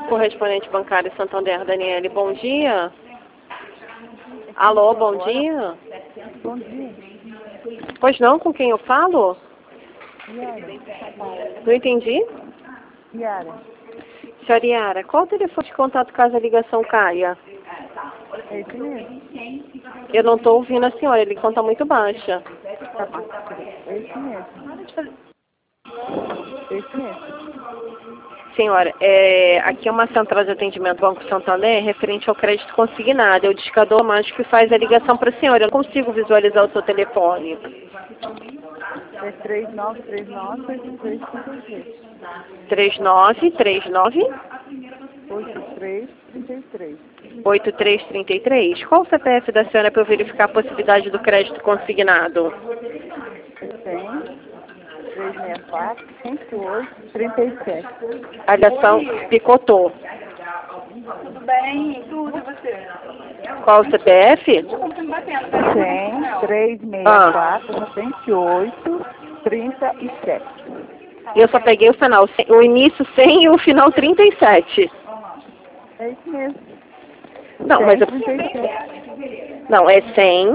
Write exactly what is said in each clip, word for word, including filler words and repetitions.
Correspondente bancário Santander, Daniele, bom dia. Alô, bom dia. Bom dia. Pois não, com quem eu falo? Yara. Não entendi. Yara. Senhora Yara, qual o telefone de contato caso a ligação caia? É esse mesmo? Eu não estou ouvindo a senhora, a ligação está muito baixa. É esse mesmo. Esse mesmo. Senhora, é, aqui é uma central de atendimento Banco Santander referente ao crédito consignado. É o discador mágico que faz a ligação para a senhora. Eu não consigo visualizar o seu telefone. É três nove três nove, oito três três três. três nove três nove, oito três três três. oito três três três. Qual o C P F da senhora para eu verificar a possibilidade do crédito consignado? cem, trezentos e sessenta e quatro, cento e oito, trinta e sete. A ligação picotou. Tudo bem? Tudo, e você? Qual o C P F? cem, trezentos e sessenta e quatro, cento e oito, trinta e sete. Eu só peguei o final, o início cem e o final trinta e sete. É isso mesmo. Não, mas eu... trinta e sete. Não, é cem.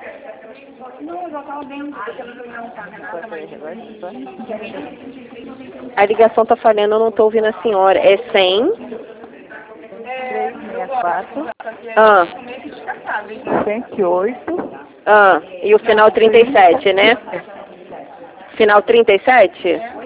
A ligação tá falhando, eu não tô ouvindo a senhora. É cem. trezentos e sessenta e quatro, Ah, cento e oito. ah. E o final trinta e sete, né? Final trinta e sete?